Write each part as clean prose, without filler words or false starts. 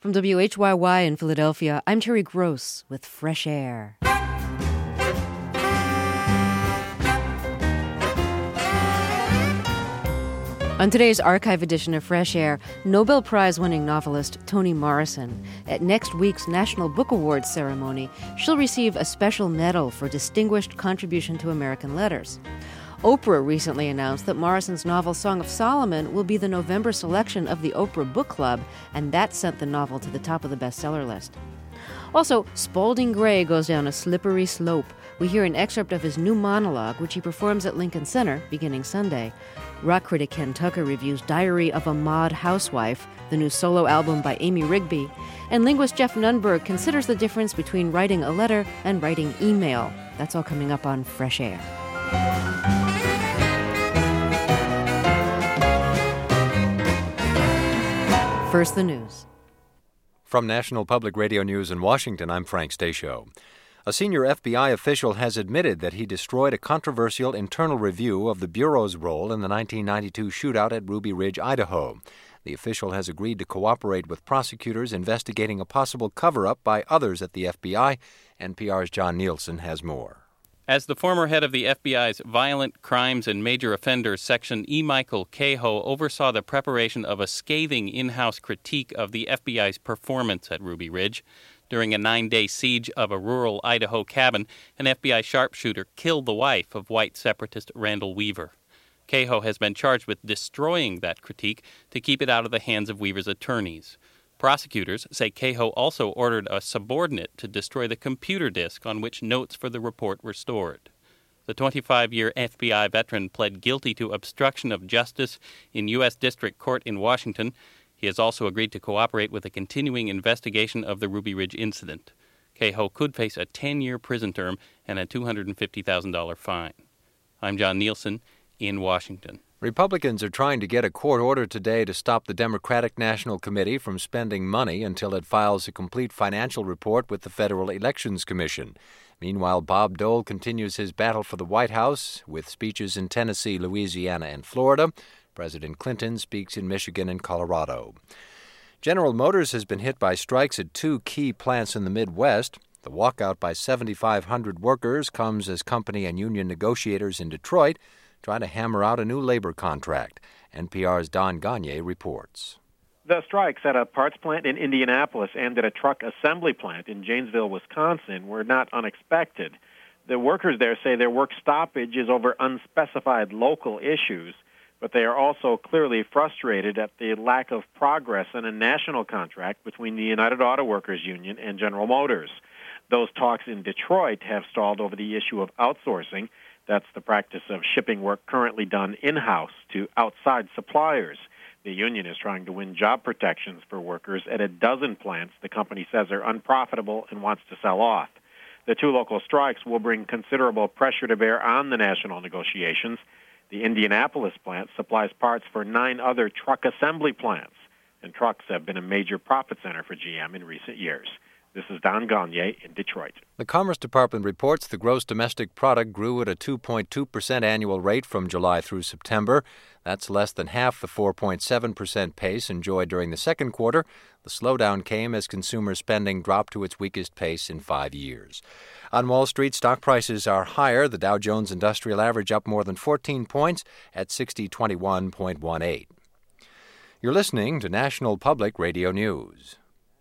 From WHYY in Philadelphia, I'm Terry Gross with Fresh Air. On today's archive edition of Fresh Air, Nobel Prize-winning novelist Toni Morrison. At next week's National Book Awards ceremony, she'll receive a special medal for distinguished contribution to American letters. Oprah recently announced that Morrison's novel Song of Solomon will be the November selection of the Oprah Book Club, and that sent the novel to the top of the bestseller list. Also, Spalding Gray goes down a slippery slope. We hear an excerpt of his new monologue, which he performs at Lincoln Center beginning Sunday. Rock critic Ken Tucker reviews Diary of a Mod Housewife, the new solo album by Amy Rigby. And linguist Jeff Nunberg considers the difference between writing a letter and writing email. That's all coming up on Fresh Air. First, the news. From National Public Radio News in Washington, I'm Frank Stasio. A senior FBI official has admitted that he destroyed a controversial internal review of the Bureau's role in the 1992 shootout at Ruby Ridge, Idaho. The official has agreed to cooperate with prosecutors investigating a possible cover-up by others at the FBI. NPR's John Nielsen has more. As the former head of the FBI's Violent Crimes and Major Offenders Section, E. Michael Cahoe oversaw the preparation of a scathing in-house critique of the FBI's performance at Ruby Ridge. During a 9-day siege of a rural Idaho cabin, an FBI sharpshooter killed the wife of white separatist Randall Weaver. Cahoe has been charged with destroying that critique to keep it out of the hands of Weaver's attorneys. Prosecutors say Cahoe also ordered a subordinate to destroy the computer disk on which notes for the report were stored. The 25-year FBI veteran pled guilty to obstruction of justice in U.S. District Court in Washington. He has also agreed to cooperate with a continuing investigation of the Ruby Ridge incident. Cahoe could face a 10-year prison term and a $250,000 fine. I'm John Nielsen in Washington. Republicans are trying to get a court order today to stop the Democratic National Committee from spending money until it files a complete financial report with the Federal Elections Commission. Meanwhile, Bob Dole continues his battle for the White House with speeches in Tennessee, Louisiana, and Florida. President Clinton speaks in Michigan and Colorado. General Motors has been hit by strikes at two key plants in the Midwest. The walkout by 7,500 workers comes as company and union negotiators in Detroit try to hammer out a new labor contract. NPR's Don Gagne reports. The strikes at a parts plant in Indianapolis and at a truck assembly plant in Janesville, Wisconsin were not unexpected. The workers there say their work stoppage is over unspecified local issues, but they are also clearly frustrated at the lack of progress in a national contract between the United Auto Workers Union and General Motors. Those talks in Detroit have stalled over the issue of outsourcing. That's the practice of shipping work currently done in-house to outside suppliers. The union is trying to win job protections for workers at a dozen plants the company says are unprofitable and wants to sell off. The two local strikes will bring considerable pressure to bear on the national negotiations. The Indianapolis plant supplies parts for 9 other truck assembly plants, and trucks have been a major profit center for GM in recent years. This is Don Gagne in Detroit. The Commerce Department reports the gross domestic product grew at a 2.2% annual rate from July through September. That's less than half the 4.7% pace enjoyed during the second quarter. The slowdown came as consumer spending dropped to its weakest pace in 5 years. On Wall Street, stock prices are higher. The Dow Jones Industrial Average up more than 14 points at 6021.18. You're listening to National Public Radio News.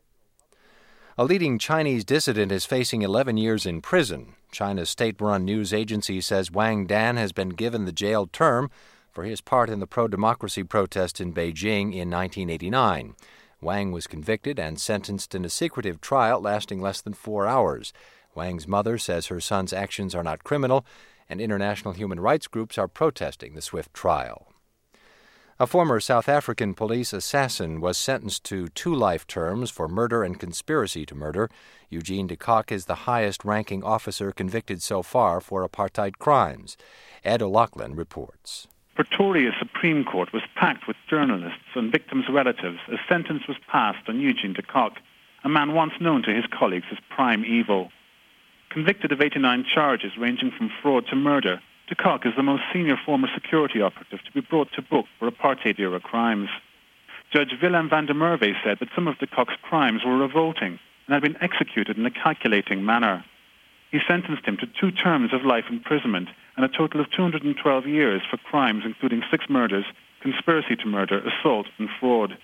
A leading Chinese dissident is facing 11 years in prison. China's state-run news agency says Wang Dan has been given the jail term for his part in the pro-democracy protests in Beijing in 1989. Wang was convicted and sentenced in a secretive trial lasting less than 4 hours. Wang's mother says her son's actions are not criminal, and international human rights groups are protesting the swift trial. A former South African police assassin was sentenced to 2 life terms for murder and conspiracy to murder. Eugene de Kock is the highest-ranking officer convicted so far for apartheid crimes. Ed O'Loughlin reports. Pretoria Supreme Court was packed with journalists and victims' relatives as sentence was passed on Eugene de Kock, a man once known to his colleagues as Prime Evil. Convicted of 89 charges ranging from fraud to murder, de Kock is the most senior former security operative to be brought to book for apartheid-era crimes. Judge Willem van der Merwe said that some of de Kock's crimes were revolting and had been executed in a calculating manner. He sentenced him to 2 terms of life imprisonment and a total of 212 years for crimes including 6 murders, conspiracy to murder, assault and fraud.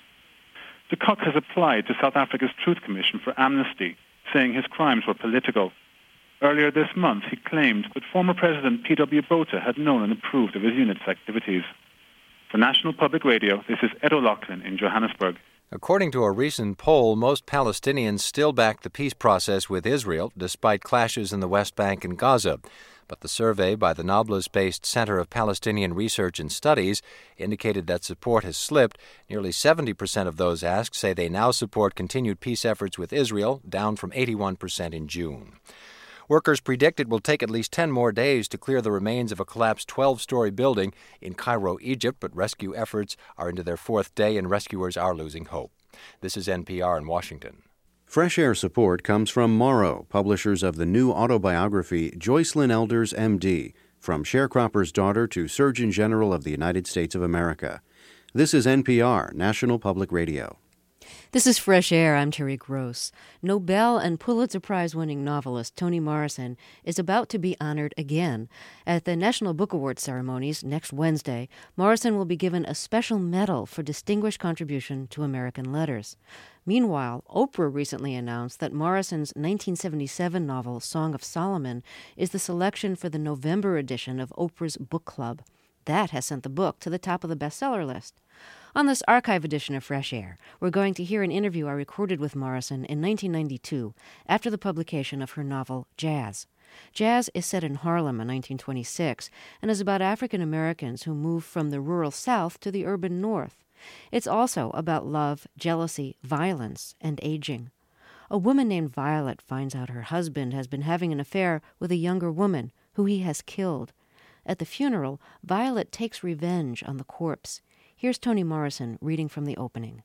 De Kock has applied to South Africa's Truth Commission for amnesty, saying his crimes were political. Earlier this month, he claimed that former President P.W. Botha had known and approved of his unit's activities. For National Public Radio, this is Ed O'Loughlin in Johannesburg. According to a recent poll, most Palestinians still back the peace process with Israel, despite clashes in the West Bank and Gaza. But the survey by the Nablus-based Center of Palestinian Research and Studies indicated that support has slipped. Nearly 70% of those asked say they now support continued peace efforts with Israel, down from 81% in June. Workers predict it will take at least 10 more days to clear the remains of a collapsed 12-story building in Cairo, Egypt, but rescue efforts are into their 4th day and rescuers are losing hope. This is NPR in Washington. Fresh Air support comes from Morrow, publishers of the new autobiography Joycelyn Elders, M.D., From Sharecropper's Daughter to Surgeon General of the United States of America. This is NPR, National Public Radio. This is Fresh Air. I'm Terry Gross. Nobel and Pulitzer Prize-winning novelist Toni Morrison is about to be honored again. At the National Book Awards ceremonies next Wednesday, Morrison will be given a special medal for distinguished contribution to American letters. Meanwhile, Oprah recently announced that Morrison's 1977 novel Song of Solomon is the selection for the November edition of Oprah's Book Club. That has sent the book to the top of the bestseller list. On this archive edition of Fresh Air, we're going to hear an interview I recorded with Morrison in 1992 after the publication of her novel Jazz. Jazz is set in Harlem in 1926 and is about African Americans who move from the rural South to the urban North. It's also about love, jealousy, violence, and aging. A woman named Violet finds out her husband has been having an affair with a younger woman who he has killed. At the funeral, Violet takes revenge on the corpse. Here's Toni Morrison reading from the opening.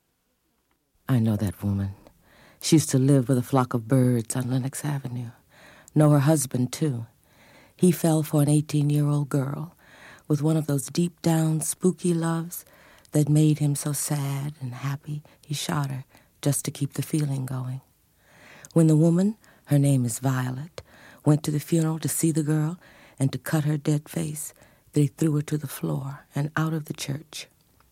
I know that woman. She used to live with a flock of birds on Lenox Avenue. Know her husband, too. He fell for an 18-year-old girl with one of those deep-down spooky loves that made him so sad and happy he shot her just to keep the feeling going. When the woman, her name is Violet, went to the funeral to see the girl and to cut her dead face, they threw her to the floor and out of the church.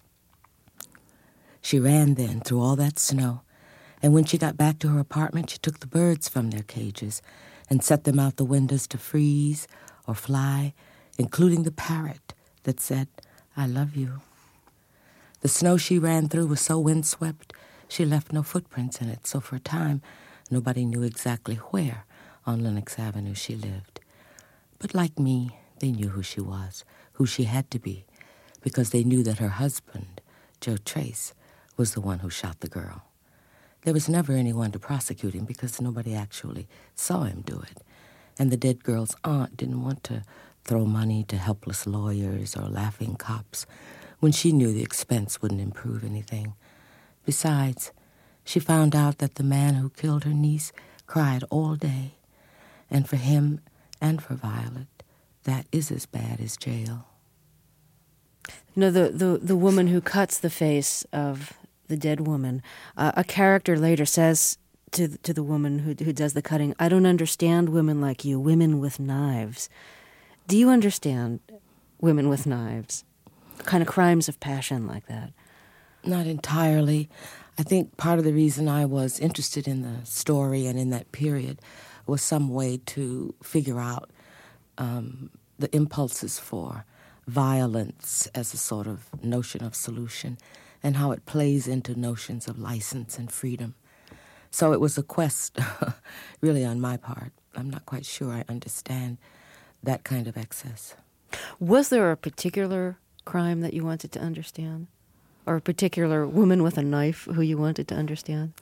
She ran then through all that snow, and when she got back to her apartment, she took the birds from their cages and set them out the windows to freeze or fly, including the parrot that said, "I love you." The snow she ran through was so windswept, she left no footprints in it, so for a time, nobody knew exactly where on Lenox Avenue she lived. But like me, they knew who she was, who she had to be, because they knew that her husband, Joe Trace, was the one who shot the girl. There was never anyone to prosecute him because nobody actually saw him do it. And the dead girl's aunt didn't want to throw money to helpless lawyers or laughing cops when she knew the expense wouldn't improve anything. Besides, she found out that the man who killed her niece cried all day. And for him and for Violet, that is as bad as jail. You know, the woman who cuts the face of the dead woman, a character later says to the woman who does the cutting, "I don't understand women like you, women with knives." Do you understand women with knives? Kind of crimes of passion like that? Not entirely. I think part of the reason I was interested in the story and in that period was some way to figure out the impulses for violence as a sort of notion of solution and how it plays into notions of license and freedom. So it was a quest, really, on my part. I'm not quite sure I understand that kind of excess. Was there a particular crime that you wanted to understand? Or a particular woman with a knife who you wanted to understand?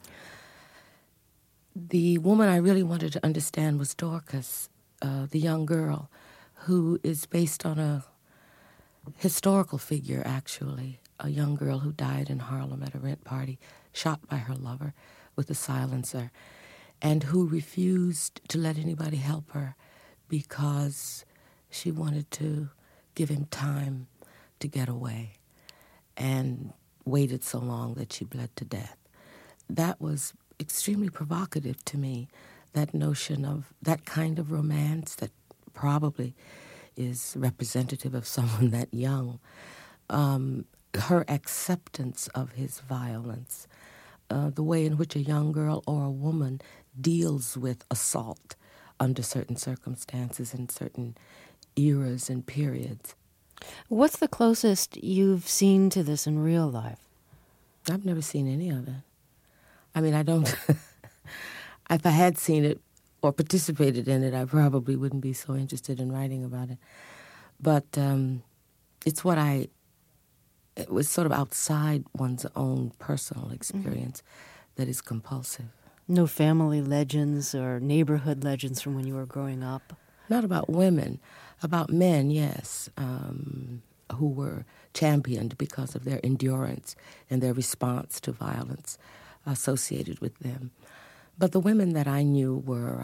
The woman I really wanted to understand was Dorcas, the young girl, who is based on a historical figure, actually. A young girl who died in Harlem at a rent party, shot by her lover with a silencer, and who refused to let anybody help her because she wanted to give him time to get away. And waited so long that she bled to death. That was extremely provocative to me, that notion of that kind of romance that probably is representative of someone that young. Her acceptance of his violence, the way in which a young girl or a woman deals with assault under certain circumstances and certain eras and periods. What's the closest you've seen to this in real life? I've never seen any of it. I mean, I don't... If I had seen it or participated in it, I probably wouldn't be so interested in writing about it. But it's what it was sort of outside one's own personal experience that is compulsive. No family legends or neighborhood legends from when you were growing up? Not about women. About men, yes, who were championed because of their endurance and their response to violence associated with them. But the women that I knew were,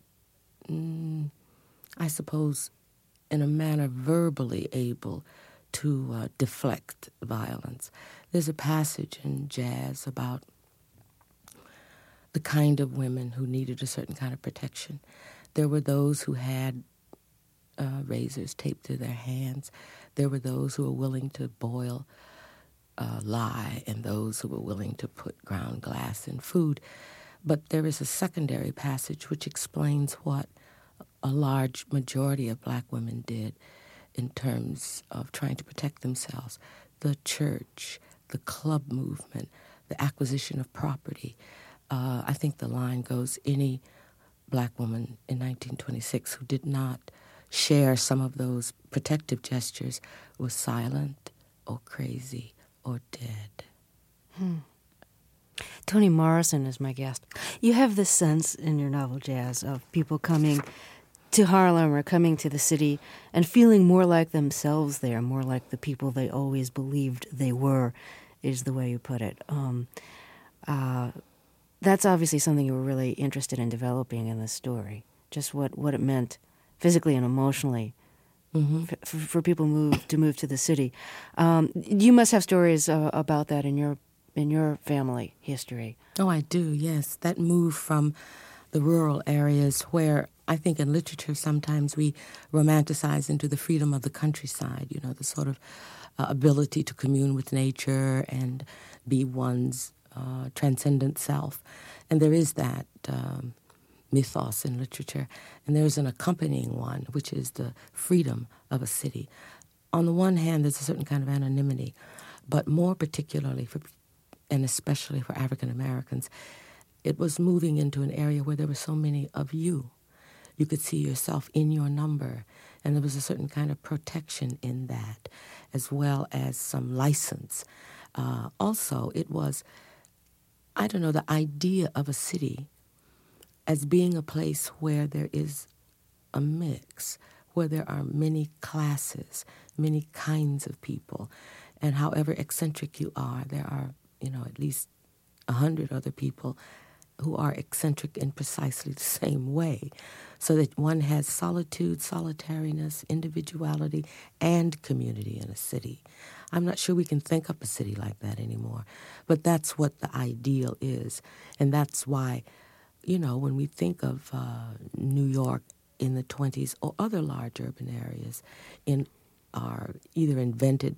I suppose, in a manner verbally able to deflect violence. There's a passage in jazz about the kind of women who needed a certain kind of protection. There were those who had razors taped to their hands. There were those who were willing to boil lye, and those who were willing to put ground glass in food. But there is a secondary passage which explains what a large majority of black women did in terms of trying to protect themselves. The church, the club movement, the acquisition of property. I think the line goes, any black woman in 1926 who did not share some of those protective gestures was silent or crazy or dead. Toni Morrison is my guest. You have this sense in your novel, Jazz, of people coming to Harlem or coming to the city and feeling more like themselves there, more like the people they always believed they were, is the way you put it. That's obviously something you were really interested in developing in this story, just what it meant physically and emotionally for people to move to the city. You must have stories about that in your family history. Oh, I do, yes. That move from the rural areas where I think in literature sometimes we romanticize into the freedom of the countryside, you know, the sort of ability to commune with nature and be one's transcendent self. And there is that mythos in literature. And there's an accompanying one, which is the freedom of a city. On the one hand, there's a certain kind of anonymity, but more particularly and especially for African Americans, it was moving into an area where there were so many of you. You could see yourself in your number, and there was a certain kind of protection in that, as well as some license. Also, it was, I don't know, the idea of a city as being a place where there is a mix, where there are many classes, many kinds of people, and however eccentric you are, there are, you know, at least 100 other people who are eccentric in precisely the same way, so that one has solitude, solitariness, individuality, and community in a city. I'm not sure we can think up a city like that anymore, but that's what the ideal is, and that's why, you know, when we think of New York in the 20s or other large urban areas in our either invented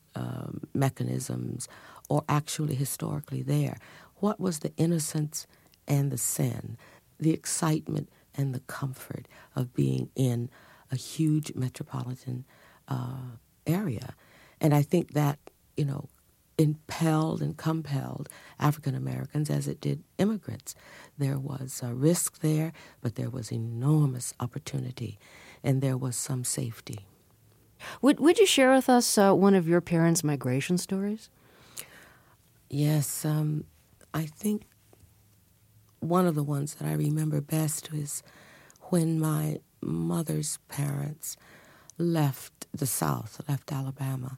mechanisms or actually historically there, what was the innocence and the sin, the excitement and the comfort of being in a huge metropolitan area? And I think that, you know, impelled and compelled African Americans as it did immigrants. There was a risk there, but there was enormous opportunity, and there was some safety. Would you share with us one of your parents' migration stories? Yes, I think one of the ones that I remember best is when my mother's parents left the South, left Alabama.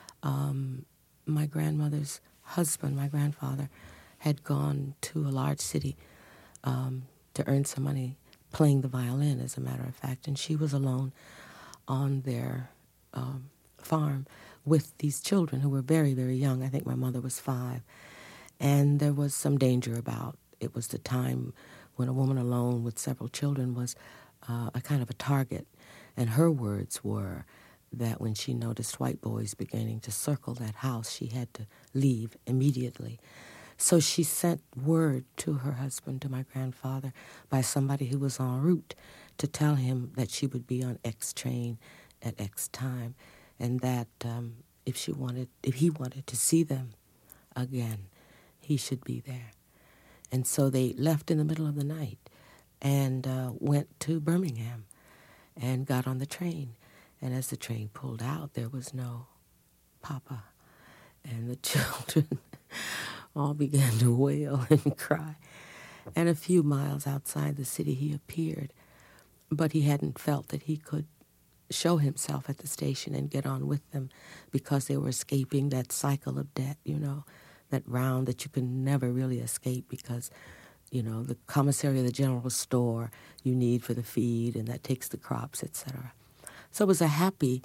My grandmother's husband, my grandfather, had gone to a large city to earn some money playing the violin, as a matter of fact, and she was alone on their farm with these children who were very, very young. I think my mother was 5. And there was some danger about. It was the time when a woman alone with several children was a kind of a target. And her words were that when she noticed white boys beginning to circle that house, she had to leave immediately. So she sent word to her husband, to my grandfather, by somebody who was en route to tell him that she would be on X train at X time, and that if he wanted to see them again, he should be there. And so they left in the middle of the night and went to Birmingham and got on the train. And as the train pulled out, there was no Papa. And the children all began to wail and cry. And a few miles outside the city, he appeared. But he hadn't felt that he could show himself at the station and get on with them because they were escaping that cycle of debt, that round that you can never really escape because, the commissary of the general store you need for the feed, and that takes the crops, etc. So it was a happy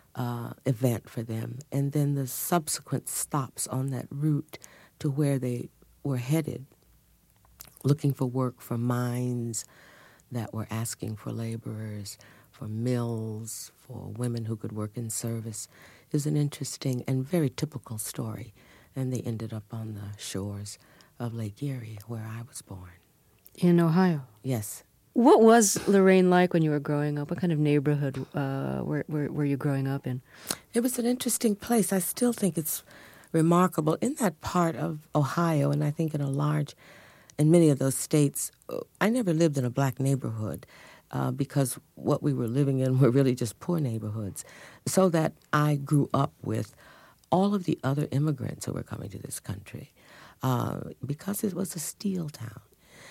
event for them. And then the subsequent stops on that route to where they were headed, looking for work for mines that were asking for laborers, for mills, for women who could work in service, is an interesting and very typical story. And they ended up on the shores of Lake Erie, where I was born. In Ohio? Yes. What was Lorraine like when you were growing up? What kind of neighborhood were you growing up in? It was an interesting place. I still think it's remarkable. In that part of Ohio, and I think in many of those states, I never lived in a black neighborhood because what we were living in were really just poor neighborhoods. So that I grew up with all of the other immigrants who were coming to this country because it was a steel town.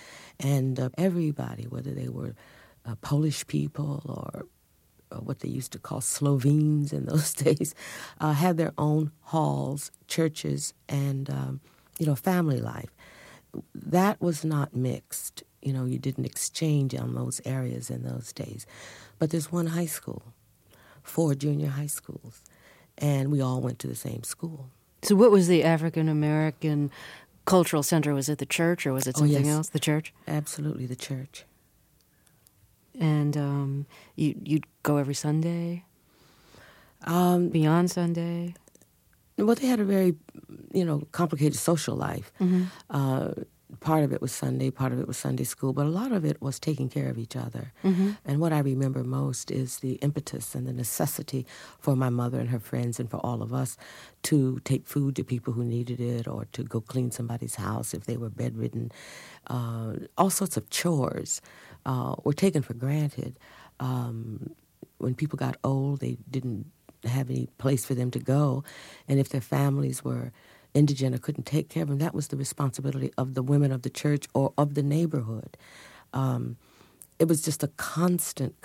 And everybody, whether they were Polish people or what they used to call Slovenes in those days, had their own halls, churches, and, family life. That was not mixed. You didn't exchange on those areas in those days. But there's one high school, 4 junior high schools, and we all went to the same school. So what was the African-American cultural center? Was it the church or was it something else? The church? Absolutely, the church. And you'd go every Sunday? Beyond Sunday? Well, they had a very, complicated social life. Mm-hmm. Part of it was Sunday, part of it was Sunday school, but a lot of it was taking care of each other. Mm-hmm. And what I remember most is the impetus and the necessity for my mother and her friends and for all of us to take food to people who needed it or to go clean somebody's house if they were bedridden. All sorts of chores were taken for granted. When people got old, they didn't have any place for them to go. And if their families were indigent or couldn't take care of them, that was the responsibility of the women of the church or of the neighborhood. It was just a constant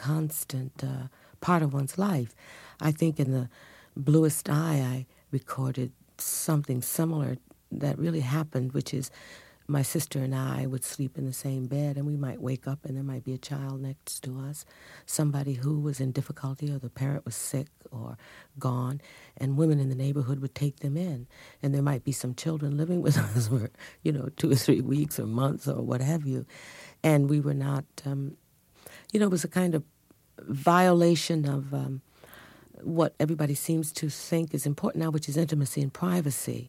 part of one's life. I think in The Bluest Eye, I recorded something similar that really happened, which is my sister and I would sleep in the same bed, and we might wake up and there might be a child next to us, somebody who was in difficulty or the parent was sick or gone, and women in the neighborhood would take them in. And there might be some children living with us for, 2 or 3 weeks or months or what have you. And we were not, it was a kind of violation of what everybody seems to think is important now, which is intimacy and privacy.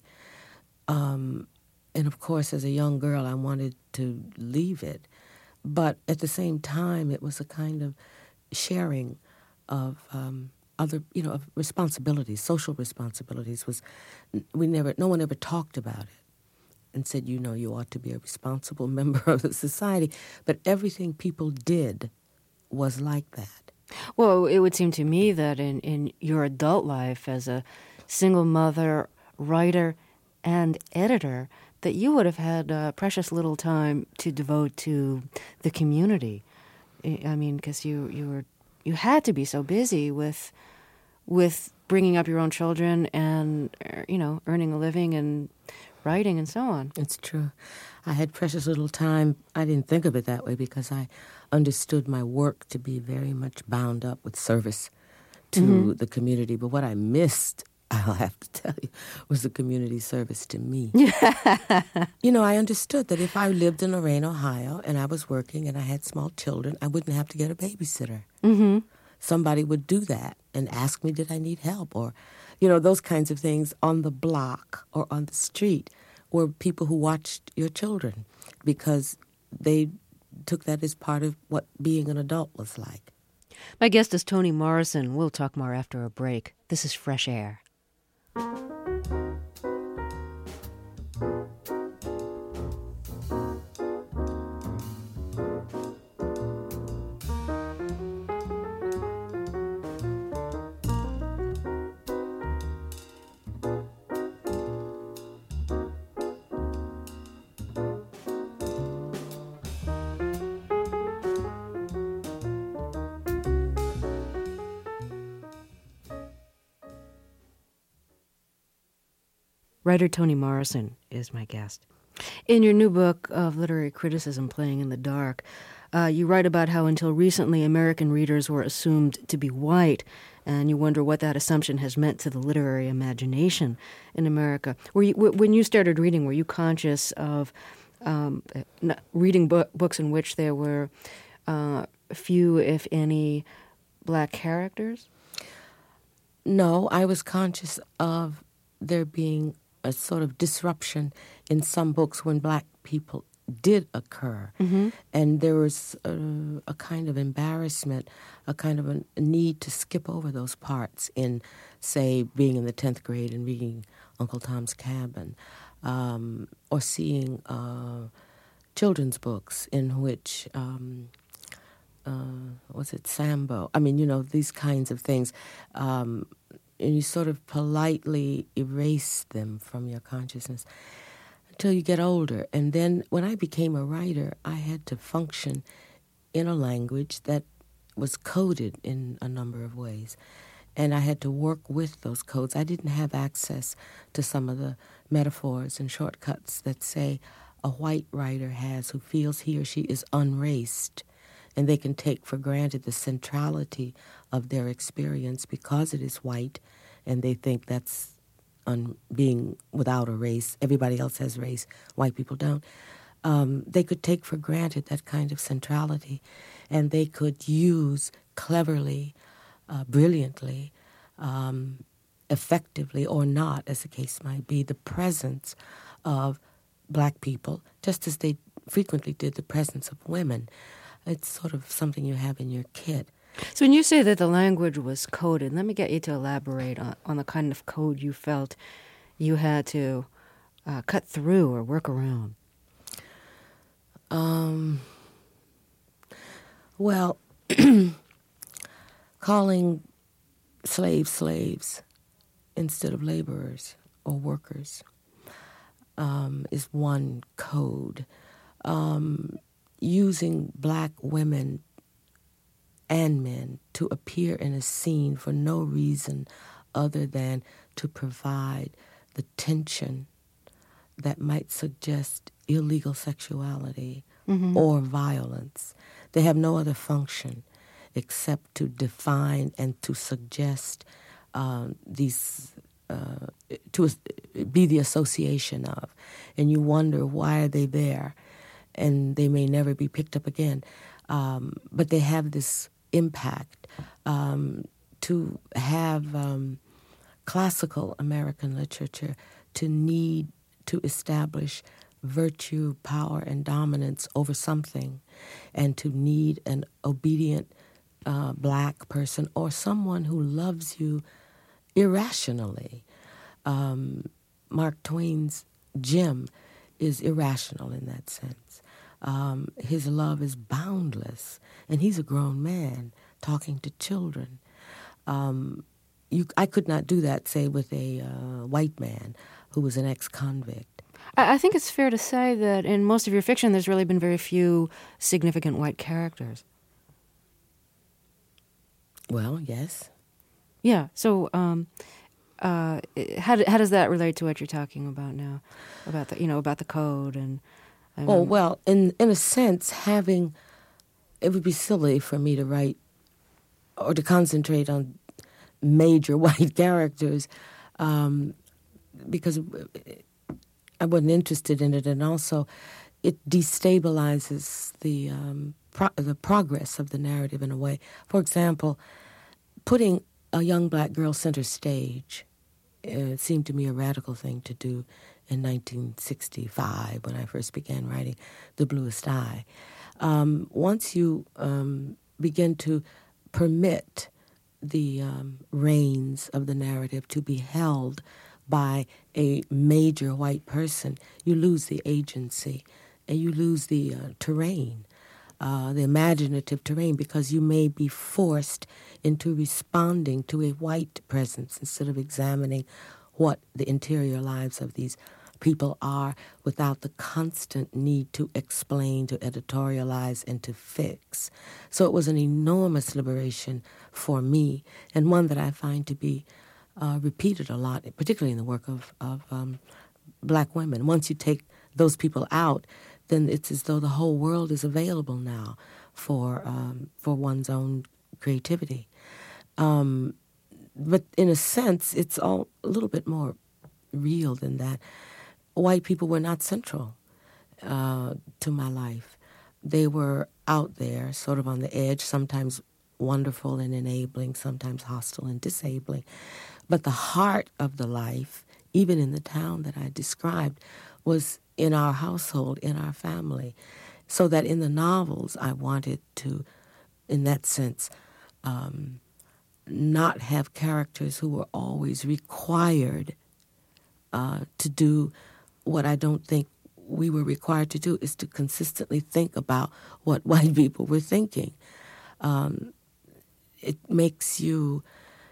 And of course, as a young girl, I wanted to leave it. But at the same time, it was a kind of sharing of of responsibilities, social responsibilities. No one ever talked about it and said, you ought to be a responsible member of the society. But everything people did was like that. Well, it would seem to me that in your adult life as a single mother, writer, and editor, that you would have had precious little time to devote to the community. I mean, because you had to be so busy with bringing up your own children and earning a living and writing and so on. It's true. I had precious little time. I didn't think of it that way because I understood my work to be very much bound up with service to the community. But what I missed I'll have to tell you, was a community service to me. I understood that if I lived in Lorain, Ohio, and I was working and I had small children, I wouldn't have to get a babysitter. Mm-hmm. Somebody would do that and ask me, did I need help? Or, those kinds of things on the block or on the street were people who watched your children because they took that as part of what being an adult was like. My guest is Toni Morrison. We'll talk more after a break. This is Fresh Air. Writer Toni Morrison is my guest. In your new book of literary criticism, Playing in the Dark, you write about how until recently American readers were assumed to be white, and you wonder what that assumption has meant to the literary imagination in America. When you started reading, were you conscious of reading books in which there were few, if any, black characters? No, I was conscious of there being a sort of disruption in some books when black people did occur. Mm-hmm. And there was a kind of embarrassment, a kind of a need to skip over those parts in, say, being in the 10th grade and reading Uncle Tom's Cabin, or seeing children's books in which, was it Sambo? I mean, these kinds of things. And you sort of politely erase them from your consciousness until you get older. And then when I became a writer, I had to function in a language that was coded in a number of ways. And I had to work with those codes. I didn't have access to some of the metaphors and shortcuts that, say, a white writer has who feels he or she is unraced, and they can take for granted the centrality of their experience because it is white, and they think that's being without a race. Everybody else has race. White people don't. They could take for granted that kind of centrality, and they could use cleverly, brilliantly, effectively or not, as the case might be, the presence of black people, just as they frequently did the presence of women. It's sort of something you have in your kit. So when you say that the language was coded, let me get you to elaborate on the kind of code you felt you had to cut through or work around. Well, calling slaves instead of laborers or workers is one code. Using black women and men to appear in a scene for no reason other than to provide the tension that might suggest illegal sexuality or violence. They have no other function except to define and to suggest these, to be the association of. And you wonder, why are they there? And they may never be picked up again. But they have this impact to have classical American literature to need to establish virtue, power, and dominance over something, and to need an obedient black person or someone who loves you irrationally. Mark Twain's Jim is irrational in that sense. His love is boundless, and he's a grown man talking to children. I could not do that, say, with a white man who was an ex-convict. I think it's fair to say that in most of your fiction, there's really been very few significant white characters. Well, yes. Yeah. So, how does that relate to what you're talking about now, about the code and? Well, in a sense, it would be silly for me to write or to concentrate on major white characters because I wasn't interested in it, and also it destabilizes the progress of the narrative in a way. For example, putting a young black girl center stage seemed to me a radical thing to do in 1965 when I first began writing The Bluest Eye. Once you begin to permit the reins of the narrative to be held by a major white person, you lose the agency and you lose the terrain, the imaginative terrain, because you may be forced into responding to a white presence instead of examining what the interior lives of these people are without the constant need to explain, to editorialize, and to fix. So it was an enormous liberation for me, and one that I find to be repeated a lot, particularly in the work of black women. Once you take those people out, then it's as though the whole world is available now for one's own creativity. But in a sense, it's all a little bit more real than that. White people were not central to my life. They were out there, sort of on the edge, sometimes wonderful and enabling, sometimes hostile and disabling. But the heart of the life, even in the town that I described, was in our household, in our family. So that in the novels, I wanted to, in that sense, not have characters who were always required to do what I don't think we were required to do, is to consistently think about what white people were thinking. It makes you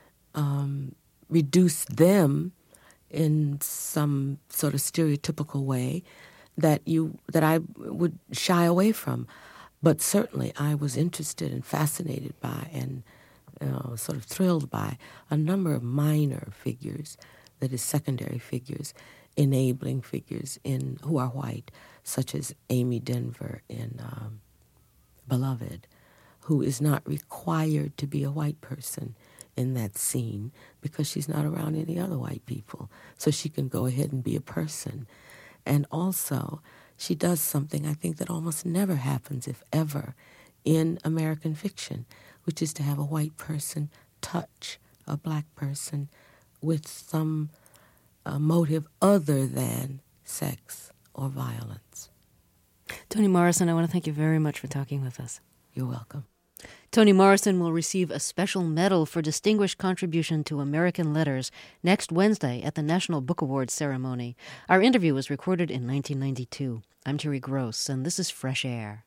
reduce them in some sort of stereotypical way that I would shy away from. But certainly I was interested and fascinated by and sort of thrilled by a number of minor figures, that is secondary figures, enabling figures who are white, such as Amy Denver in Beloved, who is not required to be a white person in that scene because she's not around any other white people. So she can go ahead and be a person. And also, she does something I think that almost never happens, if ever, in American fiction, which is to have a white person touch a black person with some motive other than sex or violence. Toni Morrison, I want to thank you very much for talking with us. You're welcome. Toni Morrison will receive a special medal for distinguished contribution to American letters next Wednesday at the National Book Awards ceremony. Our interview was recorded in 1992. I'm Terry Gross, and this is Fresh Air.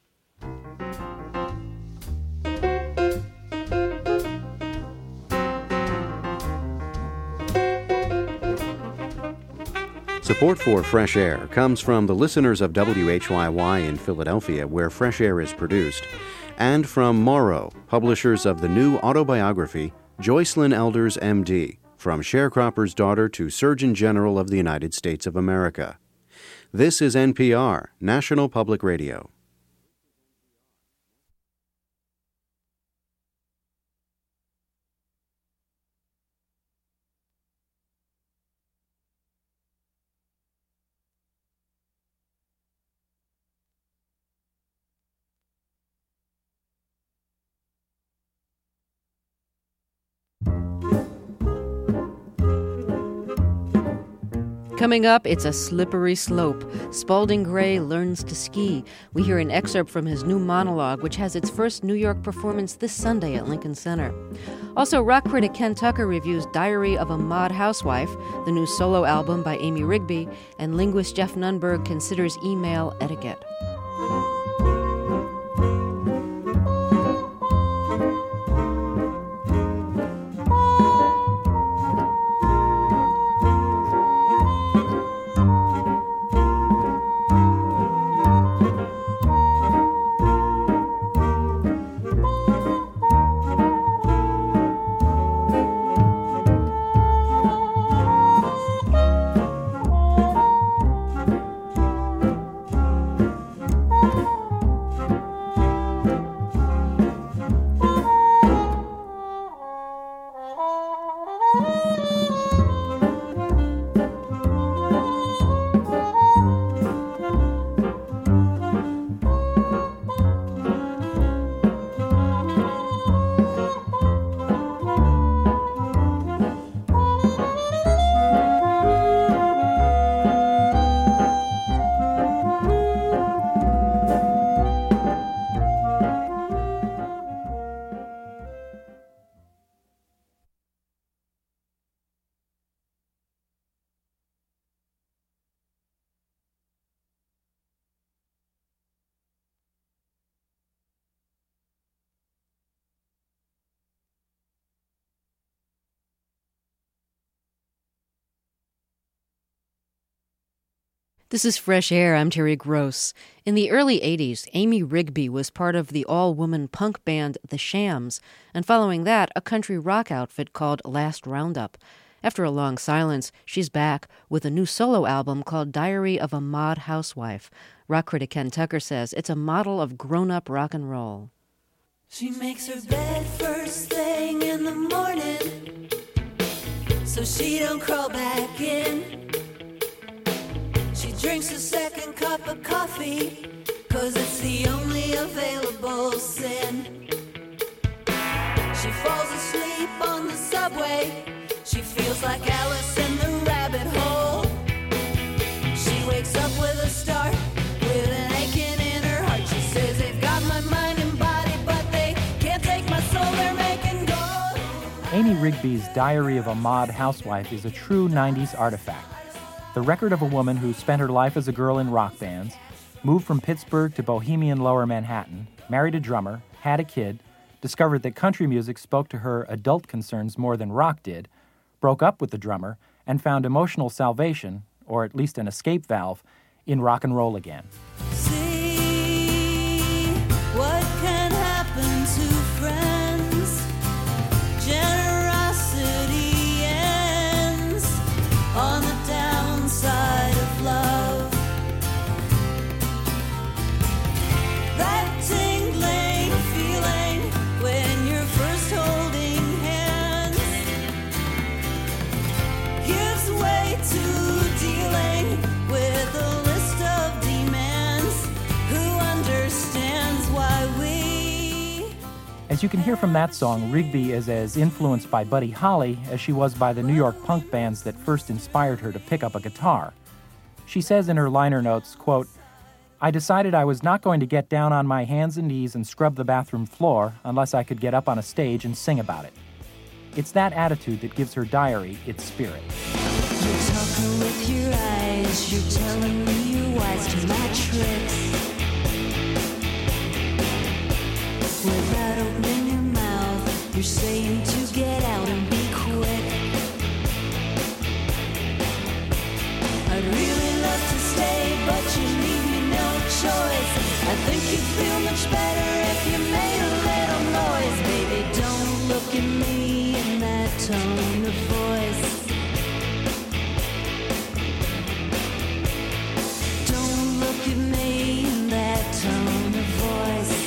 Support for Fresh Air comes from the listeners of WHYY in Philadelphia, where Fresh Air is produced, and from Morrow, publishers of the new autobiography, Joycelyn Elders, M.D., From Sharecropper's Daughter to Surgeon General of the United States of America. This is NPR, National Public Radio. Coming up, it's a slippery slope. Spalding Gray learns to ski. We hear an excerpt from his new monologue, which has its first New York performance this Sunday at Lincoln Center. Also, rock critic Ken Tucker reviews Diary of a Mod Housewife, the new solo album by Amy Rigby, and linguist Jeff Nunberg considers email etiquette. This is Fresh Air. I'm Terry Gross. In the early 80s, Amy Rigby was part of the all-woman punk band The Shams, and following that, a country rock outfit called Last Roundup. After a long silence, she's back with a new solo album called Diary of a Mod Housewife. Rock critic Ken Tucker says it's a model of grown-up rock and roll. She makes her bed first thing in the morning, so she don't crawl back in. She drinks a second cup of coffee, 'cause it's the only available sin. She falls asleep on the subway. She feels like Alice in the rabbit hole. She wakes up with a start, with an aching in her heart. She says, they've got my mind and body, but they can't take my soul, they're making gold. Amy Rigby's Diary of a Mod Housewife is a true 90s artifact. The record of a woman who spent her life as a girl in rock bands, moved from Pittsburgh to bohemian Lower Manhattan, married a drummer, had a kid, discovered that country music spoke to her adult concerns more than rock did, broke up with the drummer, and found emotional salvation, or at least an escape valve, in rock and roll again. See what can happen to friends. Generosity ends on the downside of love. That tingling feeling when you're first holding hands gives way to dealing with a list of demands. Who understands why we... As you can hear from that song, Rigby is as influenced by Buddy Holly as she was by the New York punk bands that first inspired her to pick up a guitar. She says in her liner notes, quote, "I decided I was not going to get down on my hands and knees and scrub the bathroom floor unless I could get up on a stage and sing about it." It's that attitude that gives her diary its spirit. You're talking with your eyes, you're telling me you're wise to my tricks. Without opening your mouth, you're saying to get out and be quick. I'd really love to stay, but you leave me no choice. I think you'd feel much better if you made a little noise. Baby, don't look at me in that tone of voice. Don't look at me in that tone of voice.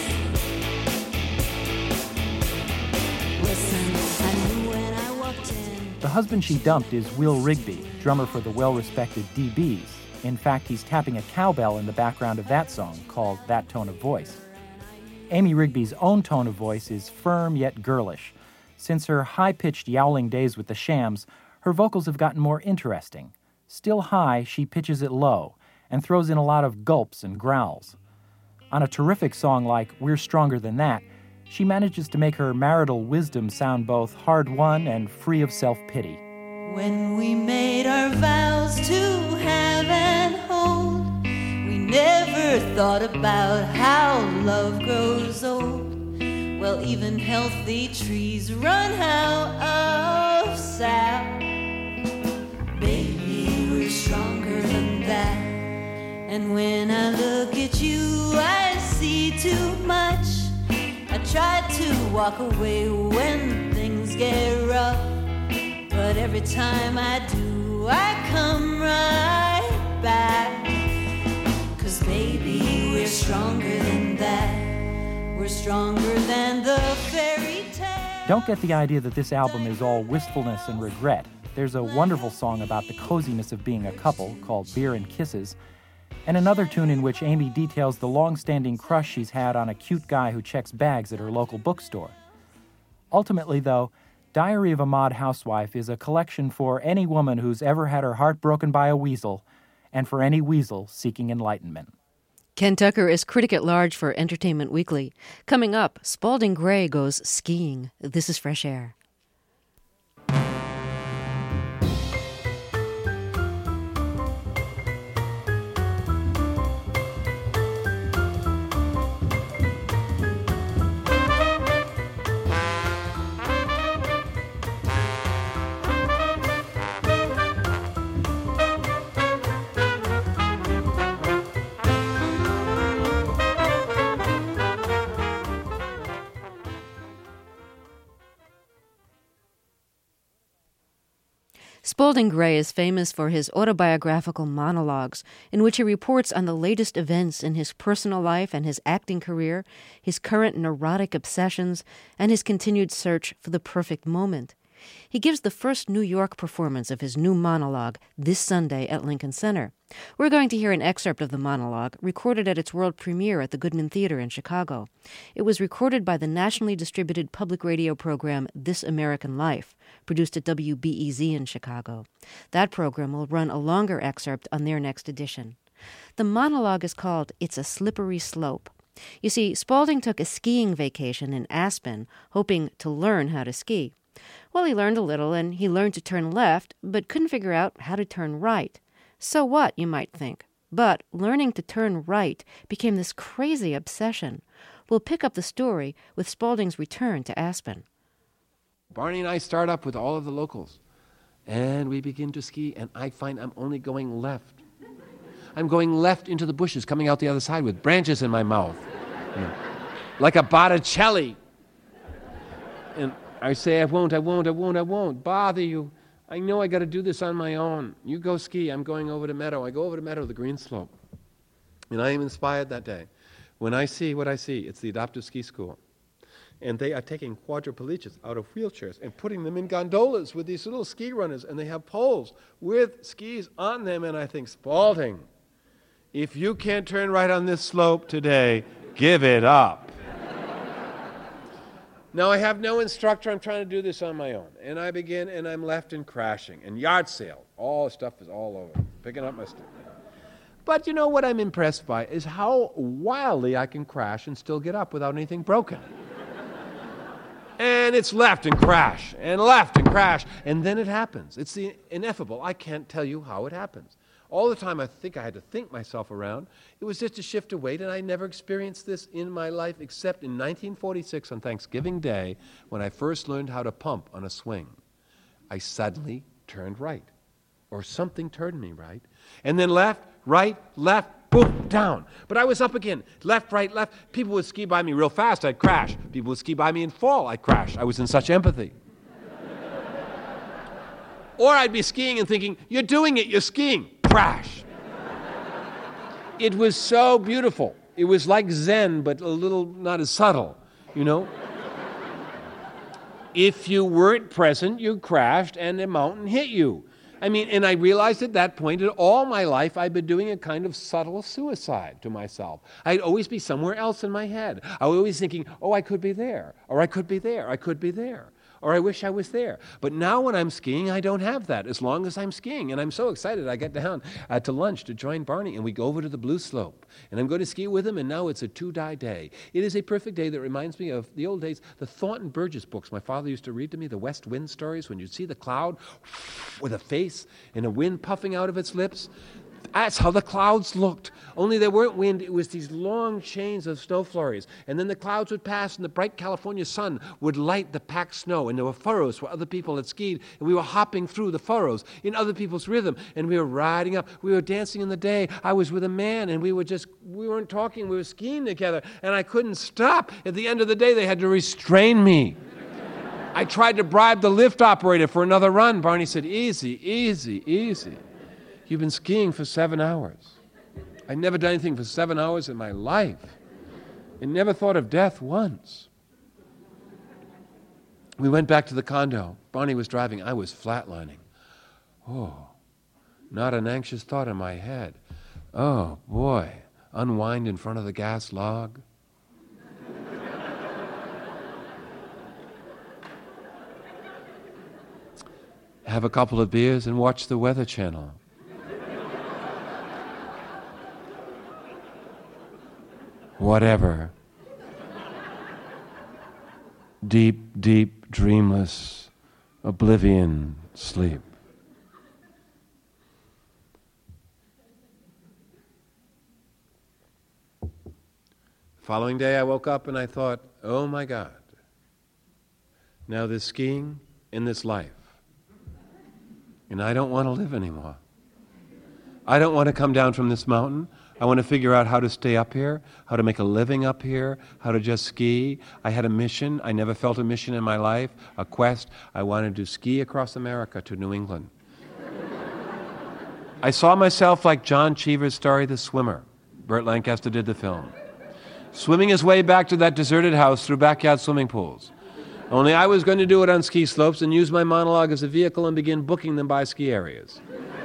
Listen, I knew when I walked in. The husband she dumped is Will Rigby, drummer for the well-respected DBs. In fact, he's tapping a cowbell in the background of that song called That Tone of Voice. Amy Rigby's own tone of voice is firm yet girlish. Since her high-pitched yowling days with the Shams, her vocals have gotten more interesting. Still high, she pitches it low and throws in a lot of gulps and growls. On a terrific song like We're Stronger Than That, she manages to make her marital wisdom sound both hard-won and free of self-pity. When we made our vows to have and hold, we never thought about how love grows old. Well, even healthy trees run out of sap. Baby, we're stronger than that. And when I look at you, I see too much. I try to walk away when things get rough, but every time I do, I come right back. 'Cause baby, we're stronger than that. We're stronger than the fairy tale. Don't get the idea that this album is all wistfulness and regret. There's a wonderful song about the coziness of being a couple called Beer and Kisses, and another tune in which Amy details the long-standing crush she's had on a cute guy who checks bags at her local bookstore. Ultimately, though, Diary of a Mod Housewife is a collection for any woman who's ever had her heart broken by a weasel, and for any weasel seeking enlightenment. Ken Tucker is critic at large for Entertainment Weekly. Coming up, Spalding Gray goes skiing. This is Fresh Air. Spalding Gray is famous for his autobiographical monologues, in which he reports on the latest events in his personal life and his acting career, his current neurotic obsessions, and his continued search for the perfect moment. He gives the first New York performance of his new monologue this Sunday at Lincoln Center. We're going to hear an excerpt of the monologue, recorded at its world premiere at the Goodman Theater in Chicago. It was recorded by the nationally distributed public radio program This American Life, produced at WBEZ in Chicago. That program will run a longer excerpt on their next edition. The monologue is called It's a Slippery Slope. You see, Spalding took a skiing vacation in Aspen, hoping to learn how to ski. Well, he learned a little, and he learned to turn left, but couldn't figure out how to turn right. So what, you might think? But learning to turn right became this crazy obsession. We'll pick up the story with Spalding's return to Aspen. Barney and I start up with all of the locals, and we begin to ski, and I find I'm only going left. I'm going left into the bushes, coming out the other side with branches in my mouth, like a Botticelli. And I say, I won't bother you. I know I got to do this on my own. You go ski. I'm going over to Meadow. I go over to Meadow, the green slope. And I am inspired that day. When I see what I see, it's the adoptive ski school. And they are taking quadriplegics out of wheelchairs and putting them in gondolas with these little ski runners, and they have poles with skis on them. And I think, Spalding, if you can't turn right on this slope today, give it up. Now, I have no instructor. I'm trying to do this on my own. And I begin, and I'm left and crashing. And yard sale. All the stuff is all over. Picking up my stuff. But you know what I'm impressed by is how wildly I can crash and still get up without anything broken. And it's left and crash, and left and crash. And then it happens. It's the ineffable. I can't tell you how it happens. All the time I think I had to think myself around. It was just a shift of weight, and I never experienced this in my life except in 1946 on Thanksgiving Day when I first learned how to pump on a swing. I suddenly turned right, or something turned me right, and then left, right, left, boom, down. But I was up again, left, right, left. People would ski by me real fast, I'd crash. People would ski by me and fall, I'd crash. I was in such empathy. Or I'd be skiing and thinking, you're doing it, you're skiing. Crash. It was so beautiful. It was like Zen, but a little not as subtle, you know? If you weren't present, you crashed and the mountain hit you. I mean, and I realized at that point that all my life I'd been doing a kind of subtle suicide to myself. I'd always be somewhere else in my head. I was always thinking, oh, I could be there, or I could be there, I could be there. Or I wish I was there. But now when I'm skiing, I don't have that as long as I'm skiing. And I'm so excited. I get down to lunch to join Barney, and we go over to the Blue Slope. And I'm going to ski with him, and now it's a 2-die day. It is a perfect day that reminds me of the old days, the Thornton Burgess books my father used to read to me, the West Wind stories, when you'd see the cloud with a face and a wind puffing out of its lips. That's how the clouds looked. Only there weren't wind. It was these long chains of snow flurries. And then the clouds would pass, and the bright California sun would light the packed snow. And there were furrows where other people had skied. And we were hopping through the furrows in other people's rhythm. And we were riding up. We were dancing in the day. I was with a man, and we weren't talking. We were skiing together. And I couldn't stop. At the end of the day, they had to restrain me. I tried to bribe the lift operator for another run. Barney said, easy, easy, easy. You've been skiing for 7 hours. I've never done anything for 7 hours in my life. And never thought of death once. We went back to the condo. Barney was driving. I was flatlining. Oh, not an anxious thought in my head. Oh, boy. Unwind in front of the gas log. Have a couple of beers and watch the Weather Channel. Whatever. Deep, deep, dreamless, oblivion, sleep. Following day I woke up and I thought, oh my God, now this skiing and this life. And I don't want to live anymore. I don't want to come down from this mountain. I want to figure out how to stay up here, how to make a living up here, how to just ski. I had a mission. I never felt a mission in my life, a quest. I wanted to ski across America to New England. I saw myself like John Cheever's story, The Swimmer. Burt Lancaster did the film. Swimming his way back to that deserted house through backyard swimming pools. Only I was going to do it on ski slopes and use my monologue as a vehicle and begin booking them by ski areas.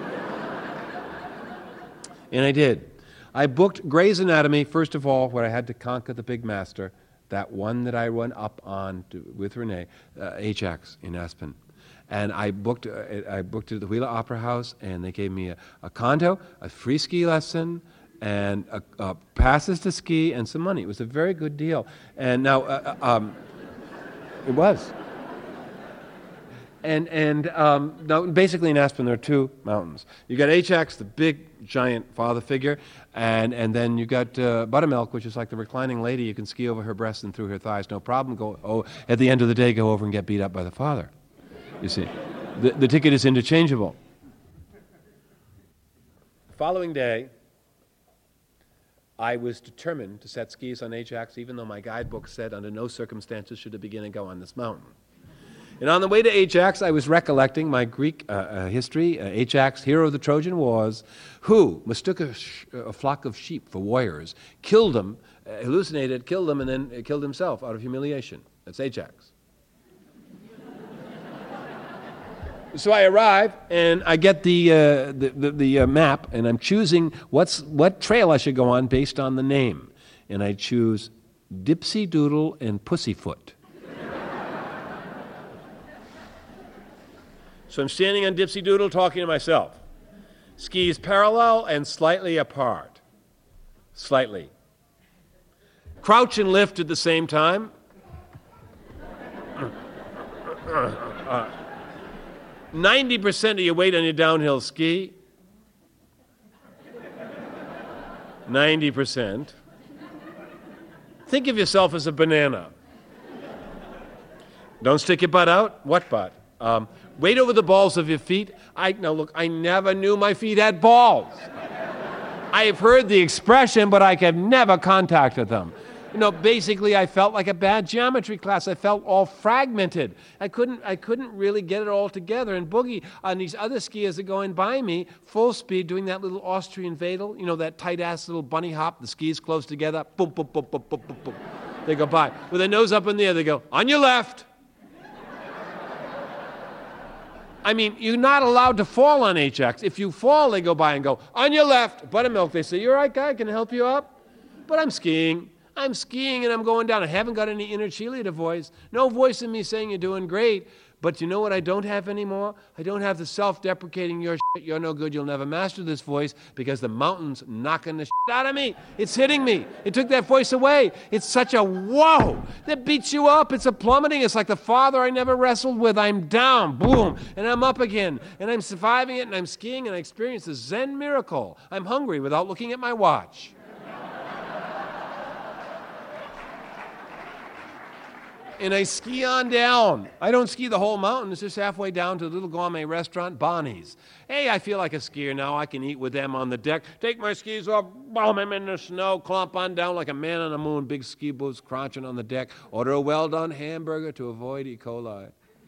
And I did. I booked Grey's Anatomy, first of all, where I had to conquer the big master, that one that I went up on with Renee, HX in Aspen. And I booked it at the Wheeler Opera House, and they gave me a condo, a free ski lesson, and passes to ski, and some money. It was a very good deal. And now, it was. And now, basically in Aspen, there are two mountains. You got HX, the big, giant father figure, and then you got Buttermilk, which is like the reclining lady. You can ski over her breasts and through her thighs, no problem. At the end of the day, go over and get beat up by the father. You see, the ticket is interchangeable. The following day, I was determined to set skis on HX, even though my guidebook said under no circumstances should a beginner go on this mountain. And on the way to HX, I was recollecting my Greek history, HX, hero of the Trojan Wars, who mistook a flock of sheep for warriors, killed them, hallucinated, killed them, and then killed himself out of humiliation. That's HX. So I arrive, and I get the map, and I'm choosing what trail I should go on based on the name. And I choose Dipsy Doodle and Pussyfoot. So I'm standing on Dipsy Doodle talking to myself. Skis parallel and slightly apart. Slightly. Crouch and lift at the same time. 90% of your weight on your downhill ski. 90%. Think of yourself as a banana. Don't stick your butt out. What butt? Weight over the balls of your feet. Now look, I never knew my feet had balls. I have heard the expression, but I have never contacted them. Basically, I felt like a bad geometry class. I felt all fragmented. I couldn't really get it all together. And Boogie, on these other skiers are going by me, full speed, doing that little Austrian Wedel, that tight-ass little bunny hop, the skis close together, boom, boom, boom, boom, boom, boom, boom. They go by. With their nose up in the air, they go, on your left. I mean, you're not allowed to fall on HX. If you fall, they go by and go, on your left. Buttermilk, they say, you all right, guy? Can I help you up? But I'm skiing and I'm going down. I haven't got any inner cheerleader voice. No voice in me saying you're doing great. But you know what I don't have anymore? I don't have the self-deprecating, you're no good, you'll never master this voice, because the mountain's knocking the out of me. It's hitting me. It took that voice away. It's such a whoa that beats you up. It's a plummeting. It's like the father I never wrestled with. I'm down, boom, and I'm up again. And I'm surviving it, and I'm skiing, and I experience a Zen miracle. I'm hungry without looking at my watch. And I ski on down. I don't ski the whole mountain. It's just halfway down to a little gourmet restaurant, Bonnie's. Hey, I feel like a skier now. I can eat with them on the deck. Take my skis off, bomb them in the snow, clomp on down like a man on the moon, big ski boots crunching on the deck. Order a well-done hamburger to avoid E. coli.